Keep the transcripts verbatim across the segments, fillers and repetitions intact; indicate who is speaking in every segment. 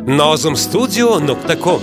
Speaker 1: ناظمستودیو نقطه کام.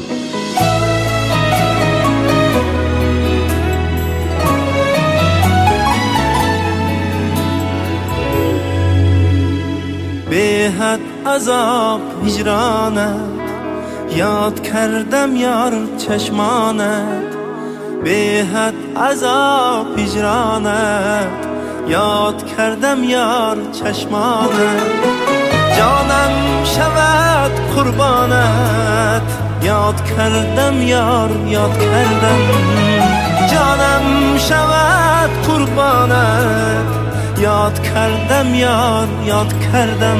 Speaker 2: به حد عذاب هجرانت یاد کردم یار چشمانت، به حد عذاب هجرانت یاد کردم یار چشمانت. جانم شود قربانت یاد کردم یار یاد کردم. جانم شود قربانت یاد کردم یار یاد کردم.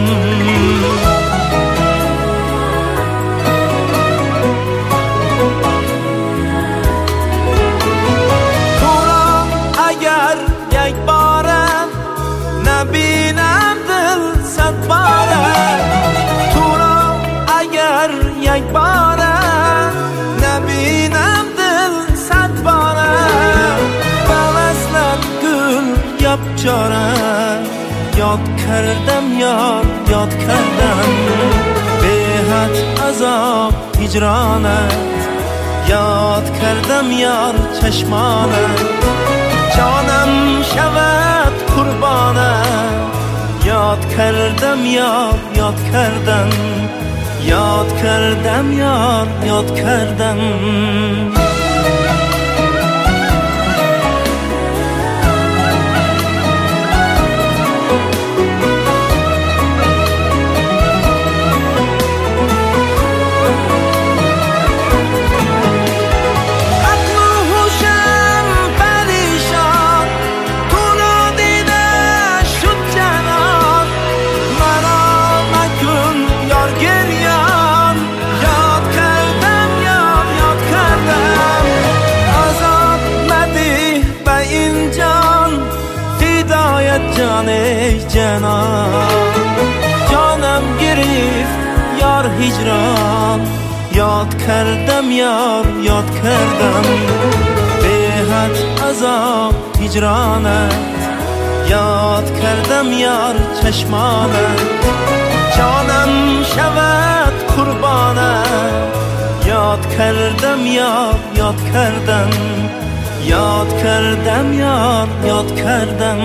Speaker 2: تو را اگر یک بارم نبینم دل صد بارم. تو را اگر یک بارم نبینم دل صد بارم. با وصلت گل یا چارم یاد کردم یار یاد کردم. به حد عذاب هجرانت یاد کردم یار چشمانت. جانم شود قربانت یاد کردم یار یاد کردم. یاد کردم یار یاد کردم. جان ای جانان جانم گرفت یار هجران یاد کردم یار یاد کردم. به حد عذاب هجرانت یاد کردم یار چشمانت. جانم شود قربانت یاد کردم یار یاد کردم. یاد کردم یار یاد کردم.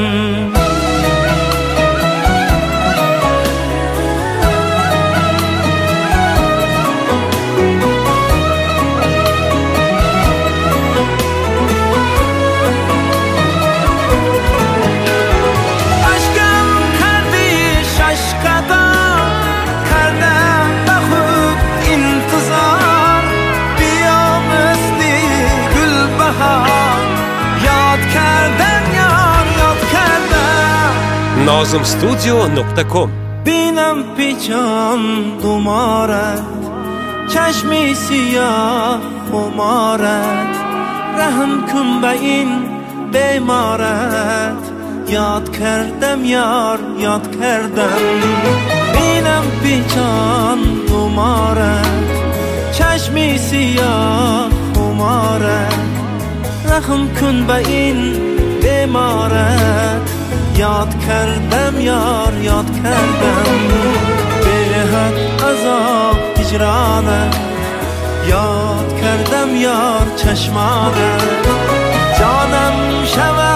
Speaker 1: ناظمستودیو نقطه کام.
Speaker 2: بینم پیچان دومارت چشمی سیاه خمارت. رحم کن به این بیمارت یاد کردم یار یاد کردم. بینم پیچان دومارت چشمی سیاه خمارت. رحم کن به این بیمارت یاد کردم یار یاد کردم. به حد عذاب هجرانت یاد کردم یار چشمانت. جانم شود